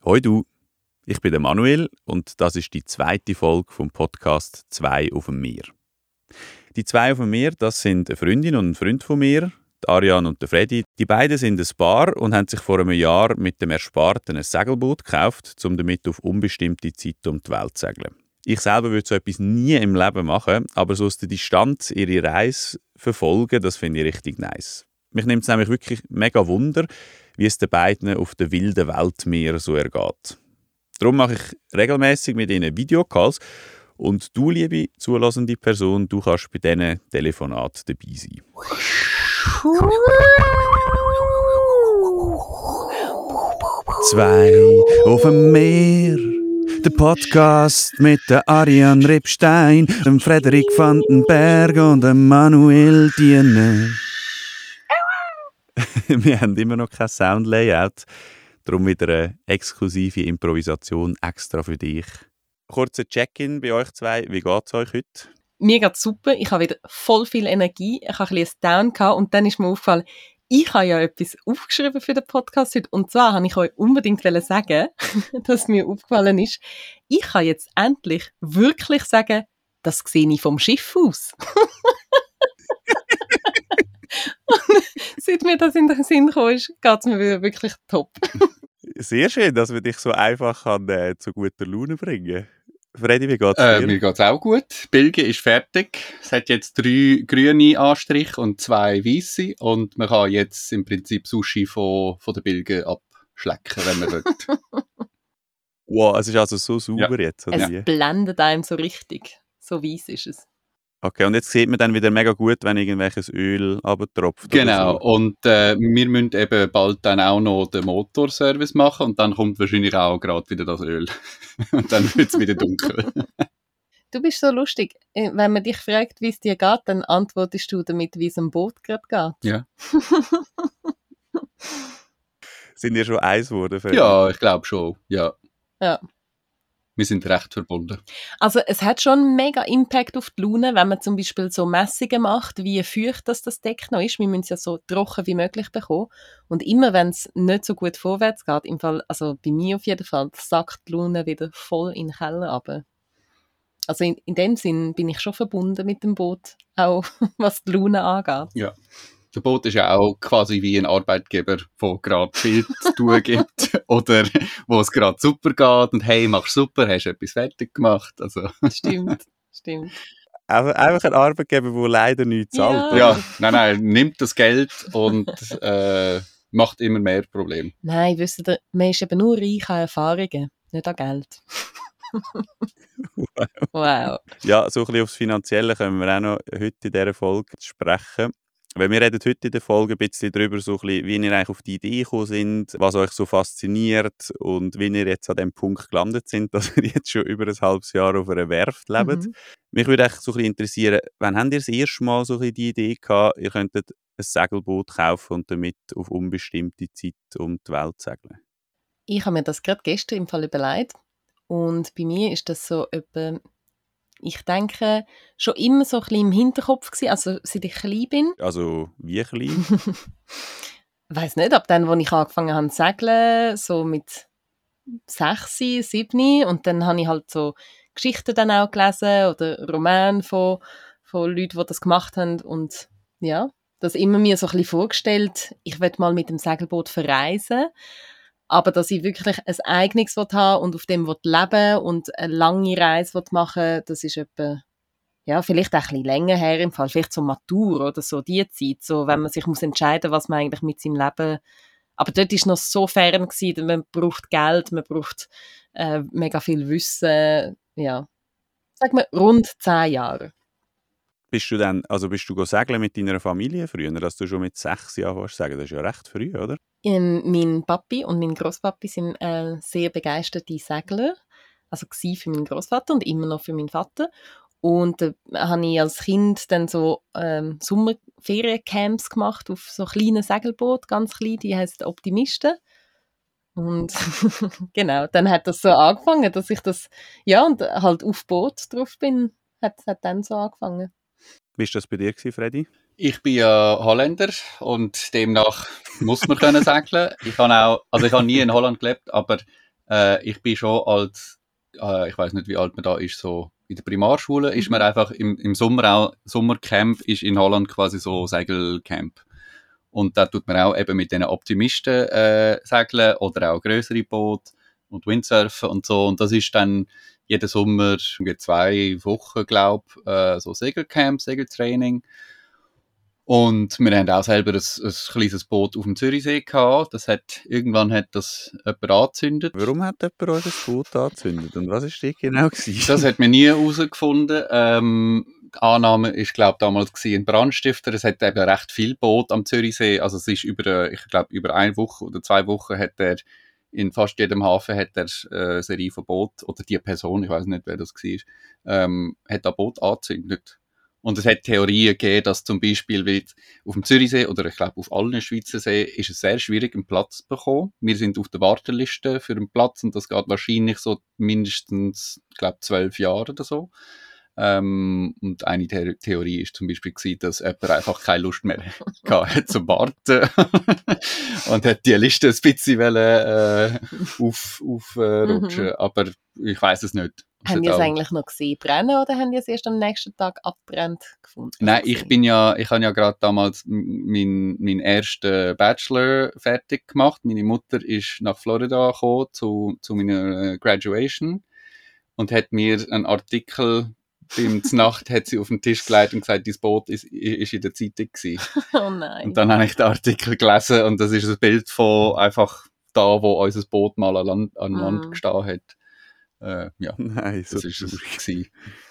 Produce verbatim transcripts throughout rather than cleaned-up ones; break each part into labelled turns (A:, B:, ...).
A: Hoi du, ich bin der Manuel und das ist die zweite Folge vom Podcast «Zwei auf dem Meer». Die zwei auf dem Meer, das sind eine Freundin und ein Freund von mir, die Ariane und der Freddy. Die beiden sind ein Paar und haben sich vor einem Jahr mit dem Ersparten ein Segelboot gekauft, um damit auf unbestimmte Zeit um die Welt zu segeln. Ich selber würde so etwas nie im Leben machen, aber so aus der Distanz ihre Reise verfolgen, das finde ich richtig nice. Mich nimmt es nämlich wirklich mega Wunder, wie es den beiden auf der wilden Weltmeer so ergeht. Darum mache ich regelmäßig mit ihnen Videocalls und du, liebe zulassende Person, du kannst bei diesen Telefonaten dabei sein. Zwei auf dem Meer, der Podcast mit der Ariane Ripstein, dem Frederik van den Berg und dem Manuel Diener. Wir haben immer noch kein Soundlayout, darum wieder eine exklusive Improvisation extra für dich. Kurzer Check-in bei euch zwei, wie geht es euch heute?
B: Mir geht es super, ich habe wieder voll viel Energie, ich habe ein bisschen ein Down gehabt und dann ist mir aufgefallen, ich habe ja etwas aufgeschrieben für den Podcast heute und zwar wollte ich euch unbedingt sagen, dass mir aufgefallen ist, ich kann jetzt endlich wirklich sagen, das sehe ich vom Schiff aus. Seit mir das in den Sinn gekommen ist, geht es mir wieder wirklich top.
A: Sehr schön, dass wir dich so einfach kann, äh, zu guter Laune bringen. Freddy, wie geht's
C: äh,
A: dir?
C: Mir geht's auch gut. Bilge ist fertig. Es hat jetzt drei grüne Anstriche und zwei weisse. Und man kann jetzt im Prinzip Sushi von, von der Bilge abschlecken, wenn man will.
A: Wow, es ist also so sauber
C: Ja.
A: jetzt, oder
B: Es
A: wie?
B: blendet einem so richtig. So weiss ist es.
A: Okay, und jetzt sieht man dann wieder mega gut, wenn irgendwelches Öl runtertropft.
C: Genau.
A: Oder so.
C: Und äh, wir müssen eben bald dann auch noch den Motorservice machen. Und dann kommt wahrscheinlich auch gerade wieder das Öl. Und dann wird es wieder dunkel.
B: Du bist so lustig. Äh, Wenn man dich fragt, wie es dir geht, dann antwortest du damit, wie es einem Boot gerade geht.
C: Ja.
A: Sind ihr schon eins geworden, Freddy?
C: Ja, ich glaube schon. Ja.
B: Ja.
C: Wir sind recht verbunden.
B: Also es hat schon einen mega Impact auf die Laune, wenn man zum Beispiel so Messungen macht, wie feucht das, das Deck noch ist. Wir müssen es ja so trocken wie möglich bekommen. Und immer wenn es nicht so gut vorwärts geht, im Fall, also bei mir auf jeden Fall, sackt die Laune wieder voll in den Keller runter. Also in, in dem Sinn bin ich schon verbunden mit dem Boot, auch was die Laune angeht.
C: Ja. Der Boot ist ja auch quasi wie ein Arbeitgeber, der gerade viel zu tun gibt oder wo es gerade super geht und hey, machst super, hast du etwas fertig gemacht. Also.
B: Stimmt, stimmt.
A: Einfach einfach ein Arbeitgeber, der leider nichts
B: Ja.
A: zahlt. oder?
C: Ja, nein, nein, nimmt das Geld und äh, macht immer mehr Probleme.
B: Nein, wisst ihr, man ist eben nur reich an Erfahrungen, nicht an Geld. Wow.
A: Ja, so ein bisschen aufs Finanzielle können wir auch noch heute in dieser Folge sprechen. Weil wir reden heute in der Folge ein bisschen darüber, so ein bisschen, wie ihr eigentlich auf die Idee gekommen sind, was euch so fasziniert und wie ihr jetzt an dem Punkt gelandet sind, dass ihr jetzt schon über ein halbes Jahr auf einer Werft lebt.
B: Mhm.
A: Mich würde eigentlich so ein bisschen interessieren, wann habt ihr das erste Mal so ein bisschen die Idee gehabt, ihr könntet ein Segelboot kaufen und damit auf unbestimmte Zeit um die Welt segeln?
B: Ich habe mir das gerade gestern im Fall überlegt und bei mir ist das so etwa, ich denke, schon immer so ein bisschen im Hinterkopf gewesen, also seit ich klein bin.
A: Also wie klein?
B: Ich weiss nicht, ab dann, als ich angefangen habe zu segeln, so mit sechs, sieben und dann habe ich halt so Geschichten dann auch gelesen oder Romane von, von Leuten, die das gemacht haben und ja, das immer mir so ein bisschen vorgestellt, ich will mal mit dem Segelboot verreisen, aber dass ich wirklich ein eigenes haben und auf dem leben und eine lange Reise machen, das ist etwa, ja, vielleicht auch ein bisschen länger her im Fall, vielleicht so Matur oder so, die Zeit, so, wenn man sich muss entscheiden, was man eigentlich mit seinem Leben, aber dort war noch so fern gewesen, man braucht Geld, man braucht äh, mega viel Wissen, ja, sag mal rund zehn Jahre.
A: Bist du dann, also bist du go segeln mit deiner Familie früher, dass du schon mit sechs Jahren warst sagen? Das ist ja recht früh, oder?
B: Ähm, mein Papi und mein Großpapi sind äh, sehr begeisterte Segler, also gsi für meinen Großvater und immer noch für meinen Vater. Und da äh, habe ich als Kind dann so ähm, Sommerferiencamps gemacht auf so kleinen Segelboot, ganz klein, die heißt Optimisten. Und genau, dann hat das so angefangen, dass ich das, ja, und halt auf Boot drauf bin, hat, hat dann so angefangen.
A: Wie war das bei dir, Freddy?
C: Ich bin ja Holländer und demnach muss man können segeln. Ich habe auch, also ich habe nie in Holland gelebt, aber Äh, ich bin schon als, äh, ich weiß nicht, wie alt man da ist, so in der Primarschule, ist man einfach im, im Sommer auch, Sommercamp ist in Holland quasi so Segelcamp. Und da tut man auch eben mit diesen Optimisten äh, segeln oder auch grössere Boote und Windsurfen und so. Und das ist dann jeden Sommer zwei Wochen, glaube ich, äh, so Segelcamp, Segeltraining. Und wir haben auch selber ein, ein kleines Boot auf dem Zürichsee gehabt. Das hat, irgendwann hat das jemand angezündet.
A: Warum hat jemand euch das Boot angezündet? Und was war das genau gewesen?
C: Das hat man nie herausgefunden. Ähm, die Annahme ist, glaube damals ein Brandstifter. Es hat eben recht viel Boot am Zürichsee. Also es ist über, ich glaube, über eine Woche oder zwei Wochen hat er in fast jedem Hafen hat er äh, eine Serie von Boot, oder die Person, ich weiß nicht, wer das war, ähm, hat das Boot angezündet. Und es hat Theorien gegeben, dass zum Beispiel wie auf dem Zürichsee oder ich glaube auf allen Schweizer Seen ist es sehr schwierig, einen Platz zu bekommen. Wir sind auf der Warteliste für einen Platz und das geht wahrscheinlich so mindestens, ich glaube, zwölf Jahre oder so. Ähm, und eine The- Theorie ist zum Beispiel gewesen, dass jemand einfach keine Lust mehr hatte zum Warten und hat die Liste ein bisschen wollen, äh, auf, aufrutschen.
B: Mhm.
C: Aber ich weiß es nicht. Es
B: Haben
C: hat
B: die es
C: auch-
B: eigentlich noch gesehen brennen oder haben die es erst am nächsten Tag abbrennt gefunden?
C: Nein,
B: Also
C: ich
B: gesehen?
C: bin ja, ich habe ja gerade damals meinen mein ersten Bachelor fertig gemacht. Meine Mutter ist nach Florida gekommen zu, zu meiner Graduation und hat mir einen Artikel beim Znacht hat sie auf den Tisch gelegt und gesagt, dein Boot ist, ist in der Zeitung gewesen.
B: Oh nein.
C: Und dann habe ich den Artikel gelesen und das ist ein Bild von einfach da, wo unser Boot mal an Land, an Land
B: Mm.
C: gestanden hat. Äh, ja.
A: Nein, so
C: Das ist es gewesen.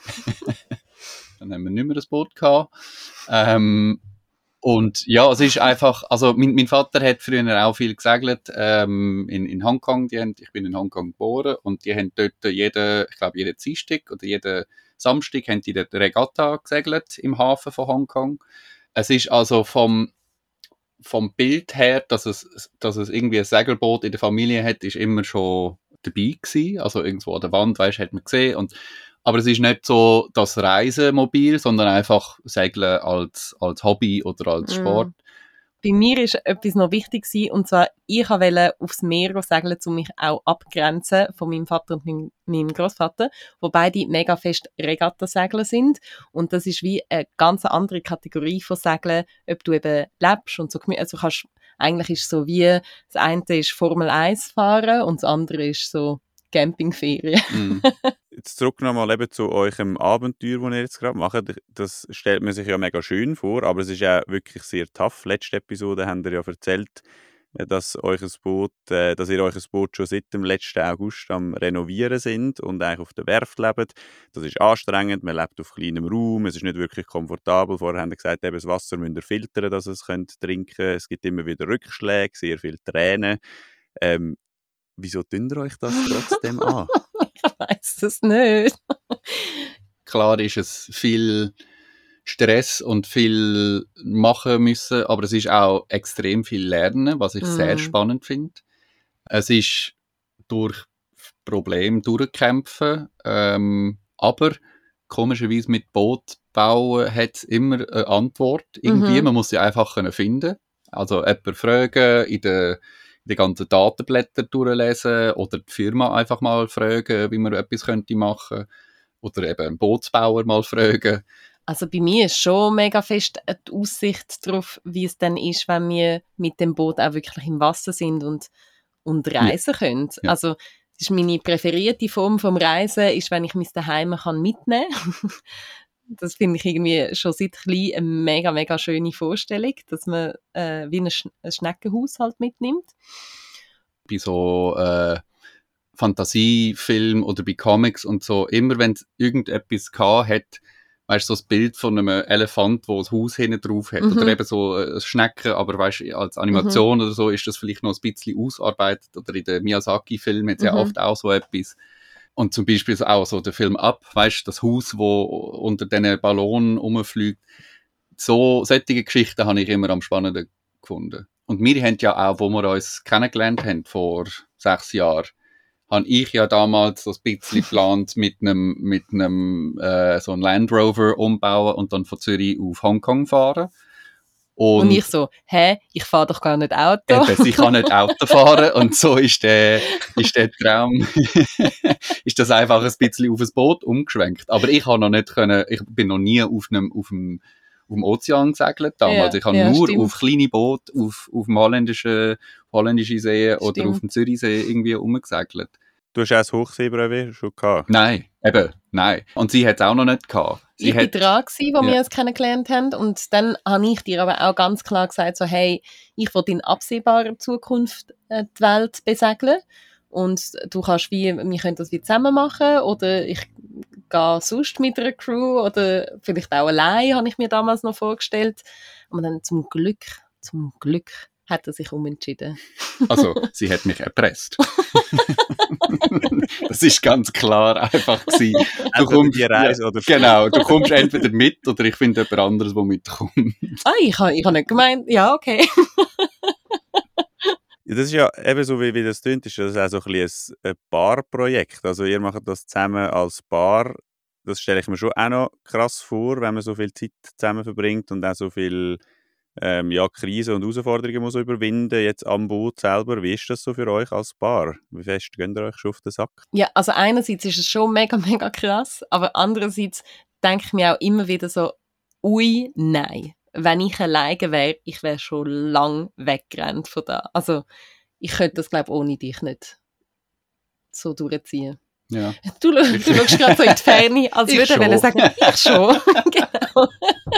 C: Dann haben wir nicht mehr das Boot gehabt. Ähm, und ja, es ist einfach, also mein, mein Vater hat früher auch viel gesegelt ähm, in, in Hongkong. Die haben, ich bin in Hongkong geboren und die haben dort jeden, ich glaube, jeden Dienstag oder jeden Samstag haben die dort Regatta gesegelt im Hafen von Hongkong. Es ist also vom, vom Bild her, dass es, dass es irgendwie ein Segelboot in der Familie hat, ist immer schon dabei gewesen. Also irgendwo an der Wand, weißt, hat man gesehen. Und, aber es ist nicht so das Reisemobil, sondern einfach Segeln als, als Hobby oder als
B: Mm.
C: Sport.
B: Bei mir war etwas noch wichtig gewesen, und zwar, ich wollte aufs Meer segeln, um mich auch abgrenzen von meinem Vater und meinem, meinem Großvater, wo beide mega fest Regattasegler sind. Und das ist wie eine ganz andere Kategorie von Segeln, ob du eben lebst und so, also kannst, eigentlich ist es so wie, das eine ist Formel eins fahren und das andere ist so Campingferien.
C: Mm.
A: Jetzt zurück nochmal eben zu eurem Abenteuer, das ihr jetzt gerade macht. Das stellt man sich ja mega schön vor, aber es ist ja wirklich sehr tough. Letzte Episode habt ihr ja erzählt, äh, dass, euch ein Boot, äh, dass ihr euch ein Boot schon seit dem letzten August am Renovieren sind und eigentlich auf der Werft lebt. Das ist anstrengend, man lebt auf kleinem Raum, es ist nicht wirklich komfortabel. Vorher haben ihr gesagt, eben das Wasser müsst ihr filtern, dass ihr es könnt trinken könnt. Es gibt immer wieder Rückschläge, sehr viele Tränen. Ähm, wieso tun ihr euch das trotzdem an?
B: Ich weiss es nicht.
C: Klar ist es viel Stress und viel machen müssen, aber es ist auch extrem viel Lernen, was ich
B: Mm.
C: sehr spannend finde. Es ist durch Probleme durchkämpfen, ähm, aber komischerweise mit Boot bauen hat es immer eine Antwort. Irgendwie,
B: Mhm.
C: man muss sie einfach können finden. Also jemanden fragen, in den die ganzen Datenblätter durchlesen oder die Firma einfach mal fragen, wie man etwas könnte machen. Oder eben einen Bootsbauer mal fragen.
B: Also bei mir ist schon mega fest die Aussicht darauf, wie es dann ist, wenn wir mit dem Boot auch wirklich im Wasser sind und, und reisen können.
C: Ja.
B: Also das ist meine präferierte Form vom Reisen, ist, wenn ich mein Daheim kann mitnehmen kann. Das finde ich irgendwie schon seit klein eine mega, mega schöne Vorstellung, dass man äh, wie ein, Sch- ein Schneckenhaus halt mitnimmt.
C: Bei so äh, Fantasiefilmen oder bei Comics und so, immer wenn es irgendetwas gehabt hat, weißt du, so das Bild von einem Elefant, wo das Haus hinten drauf hat,
B: Mhm.
C: oder eben so ein Schnecken, aber weißt du, als Animation oder so ist das vielleicht noch ein bisschen ausarbeitet, oder in den Miyazaki-Filmen hat es ja
B: Mhm.
C: oft auch so etwas. Und zum Beispiel auch so der Film Up, weißt du, das Haus, wo unter diesen Ballonen rumfliegt. So, solche Geschichten habe ich immer am spannendsten gefunden. Und wir haben ja auch, wo wir uns kennengelernt haben, vor sechs Jahren, habe ich ja damals so ein bisschen geplant, mit einem, mit einem, äh, so einem Land Rover umbauen und dann von Zürich auf Hongkong fahren. Und,
B: und ich so, hä, ich fahre doch gar nicht Auto.
C: Eben, sie kann nicht Auto fahren und so ist der, ist der Traum, ist das einfach ein bisschen auf ein Boot umgeschwenkt. Aber ich habe noch nicht können, ich bin noch nie auf einem, auf dem, auf dem Ozean gesegelt damals.
B: Ja,
C: ich habe
B: ja,
C: nur
B: stimmt.
C: auf kleine Boote, auf, auf dem holländischen, holländischen See oder
B: Stimmt.
C: auf dem Zürichsee irgendwie rumgesegelt.
A: Du hast auch das Hochseebrevet schon gehabt?
C: Nein, eben, nein. Und sie hat es auch noch nicht gehabt. Sie
B: Ich war
C: hat,
B: dran, gewesen, wo
C: Ja.
B: wir uns kennengelernt haben. Und dann habe ich dir aber auch ganz klar gesagt, so, hey, ich will in absehbarer Zukunft äh, die Welt besegeln. Und du kannst wie, wir können das wie zusammen machen. Oder ich gehe sonst mit einer Crew. Oder vielleicht auch allein, habe ich mir damals noch vorgestellt. Aber dann zum Glück, zum Glück hat er sich umentschieden.
C: Also, sie hat mich erpresst. Das ist ganz klar einfach gewesen. Du
A: Entweder
C: kommst,
A: die Reise oder
C: genau, du kommst entweder mit oder ich finde jemand anderes, der mitkommt.
B: Ah, ich habe ich hab nicht gemeint, ja, okay.
A: Ja, das ist ja eben so, wie, wie das tönt, ist das auch so ein bisschen ein, ein Paarprojekt. Also ihr macht das zusammen als Paar. Das stelle ich mir schon auch noch krass vor, wenn man so viel Zeit zusammen verbringt und auch so viel ähm, ja, Krisen und Herausforderungen muss überwinden, jetzt am Boot selber. Wie ist das so für euch als Paar? Wie fest gönnt ihr euch schon auf den Sack?
B: Ja, also einerseits ist es schon mega, mega krass, aber andererseits denke ich mir auch immer wieder so, ui, nein. Wenn ich alleine wäre, ich wäre schon lang weggerannt von da. Also ich könnte das, glaube ich, ohne dich nicht so durchziehen.
C: Ja.
B: Du, du schaust gerade so in die Ferne, als
C: Ich
B: würde er
C: schon.
B: wollen sagen, ich schon. Genau.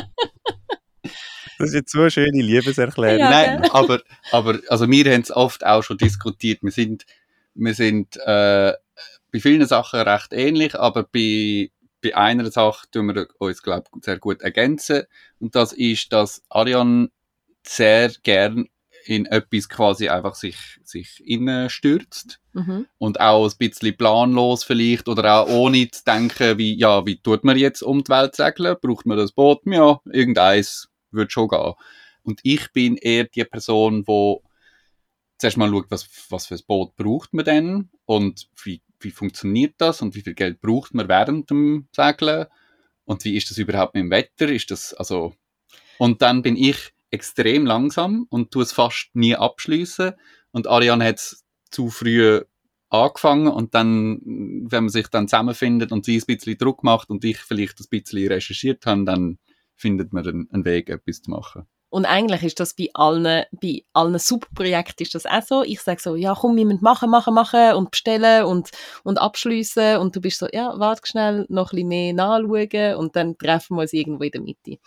A: Das ist jetzt so eine schöne Liebeserklärung.
B: Ja,
C: Nein,
B: gell?
C: aber, aber also wir haben es oft auch schon diskutiert. Wir sind, wir sind äh, bei vielen Sachen recht ähnlich, aber bei, bei einer Sache tun wir uns, glaube ich, sehr gut ergänzen. Und das ist, dass Ariane sehr gern in etwas quasi einfach sich, sich stürzt.
B: Mhm.
C: Und auch ein bisschen planlos vielleicht oder auch ohne zu denken, wie, ja, wie tut man jetzt um die Welt segeln? Braucht man das Boot? Ja, irgendeins würde schon gehen. Und ich bin eher die Person, die zuerst mal schaut, was, was für ein Boot braucht man denn und wie, wie funktioniert das und wie viel Geld braucht man während dem Segeln und wie ist das überhaupt mit dem Wetter? Ist das, also, und dann bin ich extrem langsam und tue es fast nie abschliessen. Und Ariane hat es zu früh angefangen und dann, wenn man sich dann zusammenfindet und sie ein bisschen Druck macht und ich vielleicht ein bisschen recherchiert habe, dann findet man einen, einen Weg, etwas zu machen.
B: Und eigentlich ist das bei allen, bei allen Subprojekten ist das auch so. Ich sage so, ja komm, wir müssen machen, machen, machen und bestellen und, und abschliessen. Und du bist so, ja, warte schnell, noch ein bisschen mehr nachschauen und dann treffen wir uns irgendwo in der Mitte.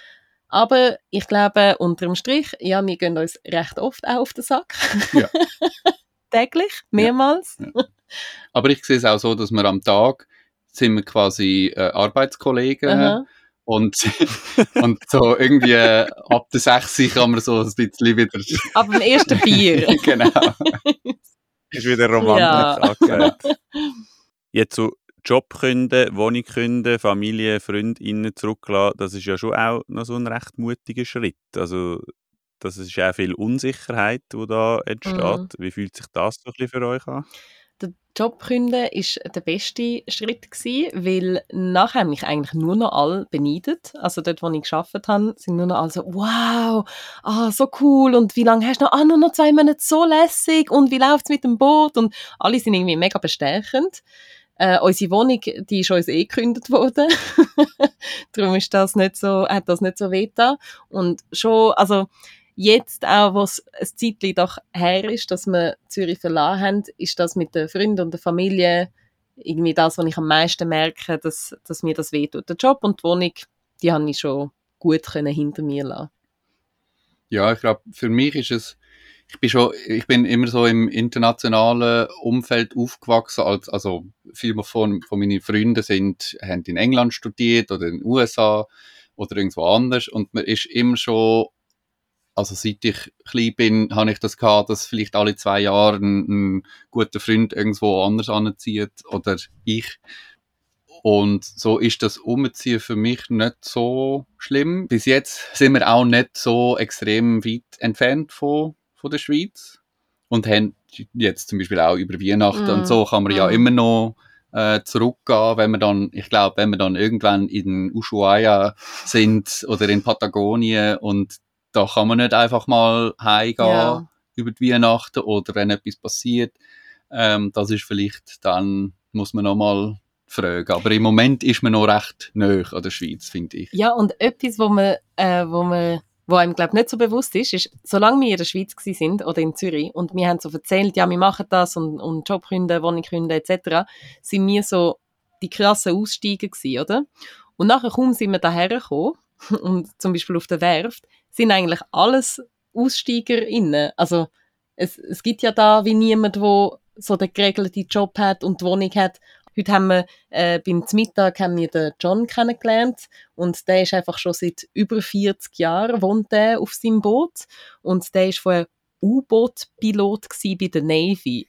B: Aber ich glaube, unterm Strich, ja, wir gehen uns recht oft auch auf den Sack.
C: Ja.
B: Täglich, mehrmals.
C: Ja. Aber ich sehe es auch so, dass wir am Tag sind wir quasi äh, Arbeitskollegen.
B: Aha.
C: Und, und so irgendwie äh, ab der sechs kann man so ein bisschen wieder...
B: Ab dem ersten Bier.
C: Genau.
A: Ist wieder romantisch
B: Ja.
A: angesagt. Jetzt so Job künden, Wohnung künden, Familie, FreundInnen zurücklassen, das ist ja schon auch noch so ein recht mutiger Schritt. Also das ist auch viel Unsicherheit, die da entsteht.
B: Mhm.
A: Wie fühlt sich das so ein bisschen für euch an?
B: Der Job künden war der beste Schritt gewesen, weil nachher haben mich eigentlich nur noch alle beneidet. Also dort, wo ich gearbeitet habe, sind nur noch alle so, wow, ah, so cool und wie lange hast du noch? Ah, nur noch zwei Monate, so lässig und wie läuft es mit dem Boot? Und alle sind irgendwie mega bestärkend. Äh, unsere Wohnung, die ist uns eh gekündigt worden. Darum ist das nicht so, hat das nicht so wehgetan. Und schon, also jetzt auch, wo es ein Zeitchen doch her ist, dass wir Zürich verlassen haben, ist das mit den Freunden und der Familie irgendwie das, was ich am meisten merke, dass, dass mir das wehtut. Der Job und die Wohnung, die habe ich schon gut können hinter mir lassen.
C: Ja, ich glaube, für mich ist es, ich bin schon, ich bin immer so im internationalen Umfeld aufgewachsen, als, also viele von, von meinen Freunden sind, haben in England studiert oder in den U S A oder irgendwo anders und man ist immer schon, also seit ich klein bin, habe ich das gehabt, dass vielleicht alle zwei Jahre ein, ein guter Freund irgendwo anders anzieht oder ich. Und so ist das Umziehen für mich nicht so schlimm. Bis jetzt sind wir auch nicht so extrem weit entfernt von, von der Schweiz. Und haben jetzt zum Beispiel auch über Weihnachten
B: Mm.
C: und so kann man ja
B: Mm.
C: immer noch äh, zurückgehen, wenn wir dann, ich glaube, wenn wir dann irgendwann in Ushuaia sind oder in Patagonien und da kann man nicht einfach mal heimgehen
B: Ja.
C: über die Weihnachten oder wenn etwas passiert. Ähm, das ist vielleicht, dann muss man noch mal fragen. Aber im Moment ist man noch recht nahe an der Schweiz, finde ich.
B: Ja, und etwas, wo man, äh, wo man, wo einem, glaube nicht so bewusst ist, ist, solange wir in der Schweiz gsi sind oder in Zürich und wir haben so erzählt, ja, wir machen das und, und Job gründen, Wohnung gründen et cetera, sind wir so die krassen Aussteiger gsi, oder? Und nachher kaum sind wir daher gekommen und zum Beispiel auf der Werft, sind eigentlich alles AussteigerInnen. Also es, es gibt ja da wie niemand, wo so den geregelten Job hat und die Wohnung hat. Heute haben wir, äh, beim Mittag haben wir den John kennengelernt und der ist einfach schon seit über vierzig Jahren wohnt der auf seinem Boot und der ist vorher U-Boot-Pilot gsi bei der Navy.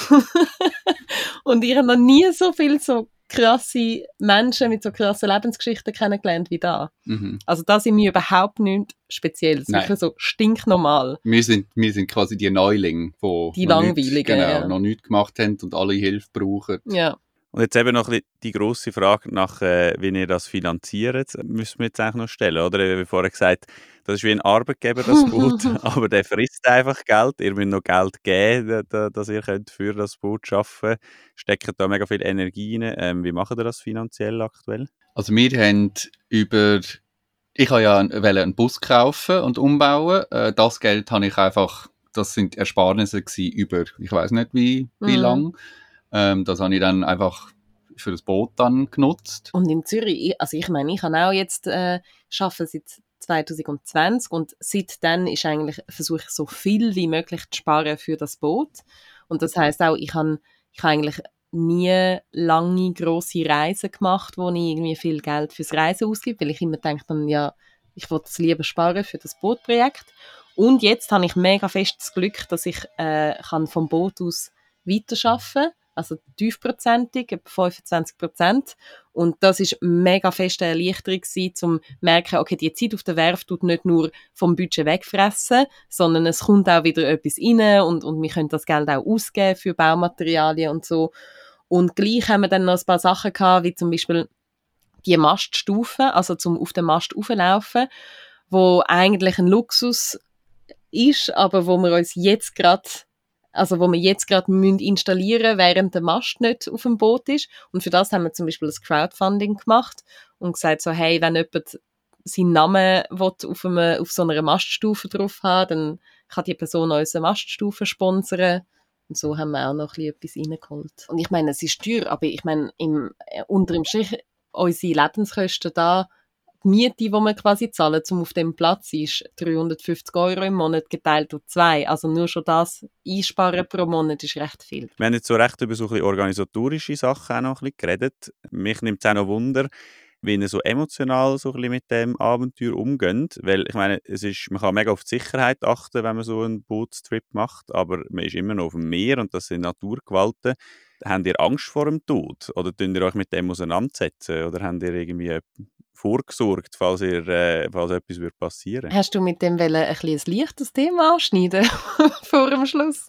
B: Und ich habe noch nie so viele so krasse Menschen mit so krassen Lebensgeschichten kennengelernt wie da.
C: Mhm.
B: Also da sind wir überhaupt nicht speziell,
C: Nein.
B: sicher so stinknormal.
C: Wir sind, wir sind quasi die Neulinge, die,
B: Die
C: noch
B: Langweiligen,
C: nichts, genau,
B: ja.
C: noch nichts gemacht haben und alle Hilfe brauchen.
B: Ja.
A: Und jetzt eben noch ein bisschen die grosse Frage nach, äh, wie ihr das finanziert, müssen wir jetzt eigentlich noch stellen, oder? Wie vorher gesagt, das ist wie ein Arbeitgeber, das Boot, aber der frisst einfach Geld. Ihr müsst noch Geld geben, da, dass ihr könnt für das Boot arbeiten könnt. Steckt da mega viel Energie rein. Ähm, wie macht ihr das finanziell aktuell?
C: Also wir haben über... Ich wollte ja einen Bus kaufen und umbauen. Äh, Das Geld habe ich einfach... Das sind Ersparnisse gewesen über, ich weiß nicht wie, wie
B: Mhm.
C: lang. Ähm, das habe ich dann einfach für das Boot dann genutzt.
B: Und in Zürich, also ich meine, ich habe auch jetzt äh, arbeite seit zwanzig zwanzig und seitdem ist eigentlich, versuche ich so viel wie möglich zu sparen für das Boot. Und das heisst auch, ich habe ich habe eigentlich nie lange grosse Reisen gemacht, wo ich irgendwie viel Geld fürs Reisen ausgebe, weil ich immer denke dann, ja, ich will es lieber sparen für das Bootprojekt. Und jetzt habe ich mega fest das Glück, dass ich äh, kann vom Boot aus weiterarbeiten kann. Also tiefprozentig, etwa fünfundzwanzig Prozent. Und das ist mega feste Erleichterung gewesen, zum merken, okay, die Zeit auf der Werft tut nicht nur vom Budget wegfressen, sondern es kommt auch wieder etwas rein und, und wir können das Geld auch ausgeben für Baumaterialien und so. Und gleich haben wir dann noch ein paar Sachen gehabt, wie zum Beispiel die Maststufe, also zum auf den Mast rauflaufen, wo eigentlich ein Luxus ist, aber wo wir uns jetzt gerade also wo wir jetzt gerade installieren müssen, während der Mast nicht auf dem Boot ist. Und für das haben wir zum Beispiel das Crowdfunding gemacht und gesagt so, hey, wenn jemand seinen Namen will auf, einem, auf so einer Maststufe drauf haben, dann kann die Person unsere Maststufe sponsern. Und so haben wir auch noch ein bisschen etwas reingeholt. Und ich meine, es ist teuer, aber ich meine, im, äh, unter dem Strich, unsere Lebenskosten da, die Miete, die wir quasi zahlen, um auf dem Platz ist dreihundertfünfzig Euro im Monat geteilt durch zwei. Also nur schon das einsparen pro Monat ist recht viel.
A: Wir haben jetzt so recht über so ein bisschen organisatorische Sachen auch noch ein bisschen geredet. Mich nimmt es auch noch Wunder, wie ihr so emotional so ein bisschen mit dem Abenteuer umgeht. Weil ich meine, es ist, man kann mega auf die Sicherheit achten, wenn man so einen Bootstrip macht, aber man ist immer noch auf dem Meer und das sind Naturgewalten. Habt ihr Angst vor dem Tod? Oder tun ihr euch mit dem auseinandersetzen? Oder habt ihr irgendwie vorgesorgt, falls, ihr, äh, falls etwas würde passieren?
B: Hast du mit dem wollen ein bisschen ein leichtes Thema anschneiden vor dem Schluss?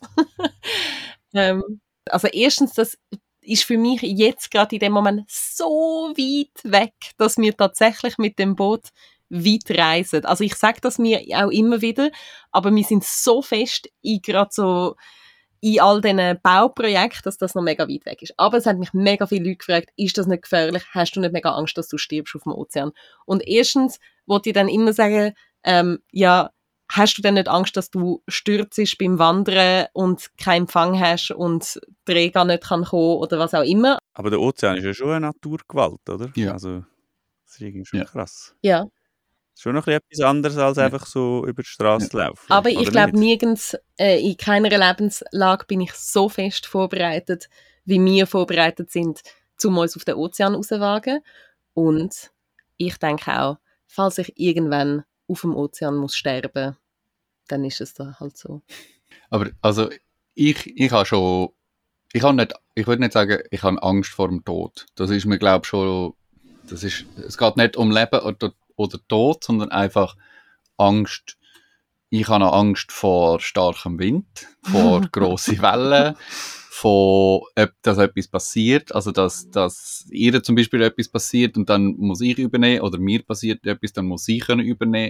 B: ähm, also erstens, das ist für mich jetzt gerade in dem Moment so weit weg, dass wir tatsächlich mit dem Boot weit reisen. Also ich sage das mir auch immer wieder, aber wir sind so fest in gerade so in all diesen Bauprojekten, dass das noch mega weit weg ist. Aber es haben mich mega viele Leute gefragt, ist das nicht gefährlich? Hast du nicht mega Angst, dass du stirbst auf dem Ozean? Und erstens wollte ich dann immer sagen, ähm, ja, hast du denn nicht Angst, dass du stürzt beim Wandern und keinen Empfang hast und die Rega nicht kann kommen oder was auch immer?
A: Aber der Ozean ist ja schon eine Naturgewalt, oder?
C: Ja.
A: Also, das ist irgendwie schon
C: Ja.
A: krass.
B: Ja.
A: Schon noch ein bisschen etwas anderes, als
C: Ja.
A: einfach so über die Straße
C: Ja.
A: laufen.
B: Aber ich
A: oder
B: glaube,
A: nicht?
B: nirgends, äh, in keiner Lebenslage bin ich so fest vorbereitet, wie wir vorbereitet sind, um uns auf den Ozean rauszuwagen. Und ich denke auch, falls ich irgendwann auf dem Ozean muss sterben, dann ist es da halt so.
C: Aber also ich, ich habe schon, ich habe nicht, ich würde nicht sagen, ich habe Angst vor dem Tod. Das ist mir, glaube ich, schon, das ist, es geht nicht um Leben oder, oder Tod, sondern einfach Angst. Ich habe noch Angst vor starkem Wind, vor grossen Wellen, von, ob dass etwas passiert, also dass, dass ihr zum Beispiel etwas passiert und dann muss ich übernehmen oder mir passiert etwas, dann muss ich können übernehmen.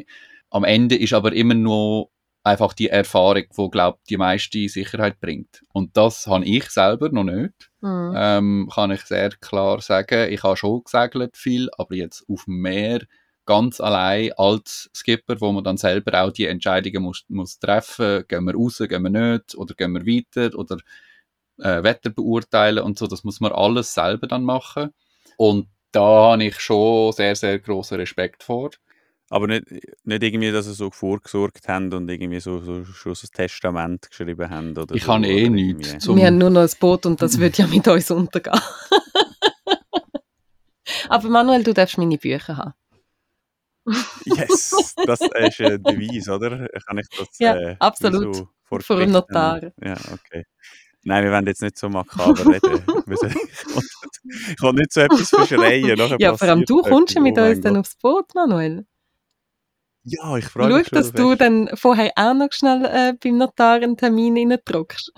C: Am Ende ist aber immer noch einfach die Erfahrung, die, glaube ich, die meiste Sicherheit bringt. Und das habe ich selber noch nicht.
B: Mhm.
C: Ähm, kann ich sehr klar sagen. Ich habe schon gesegelt viel, aber jetzt auf dem Meer ganz allein als Skipper, wo man dann selber auch die Entscheidungen muss, muss treffen. Gehen wir raus, gehen wir nicht, oder gehen wir weiter, oder äh, Wetter beurteilen und so. Das muss man alles selber dann machen. Und da habe ich schon sehr, sehr grossen Respekt vor.
A: Aber nicht, nicht irgendwie, dass sie so vorgesorgt haben und irgendwie so, so schon so ein Testament geschrieben haben. Oder
C: Ich
A: so,
C: kann eh
A: oder
C: nichts.
A: irgendwie.
C: Zum
B: Wir haben nur noch ein Boot und das wird ja mit uns untergehen. Aber Manuel, du darfst meine Bücher haben.
A: Yes, das ist ein Beweis, oder? Kann ich das
B: Ja,
A: äh,
B: absolut.
A: so vor
B: Vor dem
A: Gericht
B: Notar.
A: nehmen? Ja, okay. Nein, wir wollen jetzt nicht so makaber reden. Wir sollen- ich kann nicht so etwas verschreien. Nachher
B: Ja, vor allem
A: passiert
B: du kommst ja
A: etwas.
B: mit
A: Oh mein
B: uns dann
A: Gott.
B: aufs Boot, Manuel.
A: Ja, ich freue
B: Schau,
A: mich schon
B: dass du
A: fest.
B: dann vorher auch noch schnell äh, beim Notar einen Termin reindruckst.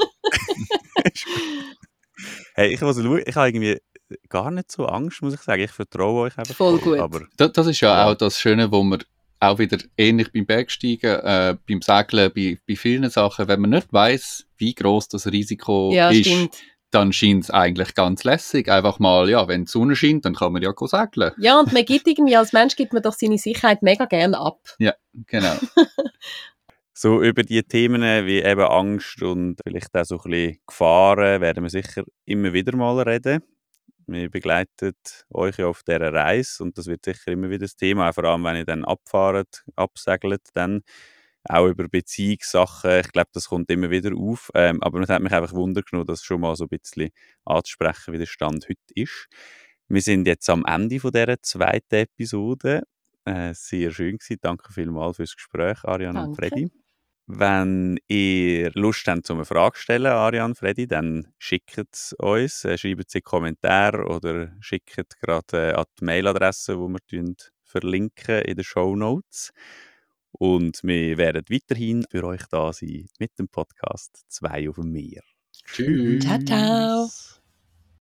A: Hey, ich muss schauen, ich habe irgendwie gar nicht so Angst, muss ich sagen. Ich vertraue euch einfach
B: Voll gut.
A: Aber
C: Das, das ist ja
A: Ja.
C: auch das Schöne, wo man auch wieder ähnlich beim Bergsteigen, äh, beim Segeln, bei, bei vielen Sachen, wenn man nicht weiss, wie groß das Risiko
B: Ja,
C: ist,
B: stimmt.
C: dann scheint es eigentlich ganz lässig. Einfach mal, ja, wenn die Sonne scheint, dann kann man ja go segeln.
B: Ja, und man gibt irgendwie, als Mensch gibt man doch seine Sicherheit mega gerne ab.
C: Genau.
A: so über die Themen wie eben Angst und vielleicht auch so ein bisschen Gefahren werden wir sicher immer wieder mal reden. Wir begleiten euch ja auf dieser Reise und das wird sicher immer wieder das Thema, auch vor allem wenn ihr dann abfahrt, absegelt, dann auch über Beziehungssachen. Ich glaube, das kommt immer wieder auf. Ähm, aber es hat mich einfach Wunder genommen, das schon mal so ein bisschen anzusprechen, wie der Stand heute ist. Wir sind jetzt am Ende von dieser zweiten Episode. Äh, sehr schön gewesen. Danke vielmals fürs Gespräch, Ariane und
B: Danke.
A: Freddy. Wenn ihr Lust habt, um eine Frage zu stellen, Ariane, Freddy, dann schickt es uns, äh, schreibt sie in die Kommentare oder schickt gerade äh, an die Mailadresse, die wir tun, verlinken in den Shownotes. Und wir werden weiterhin für euch da sein mit dem Podcast «Zwei auf dem Meer».
C: Tschüss.
B: Ciao, ciao.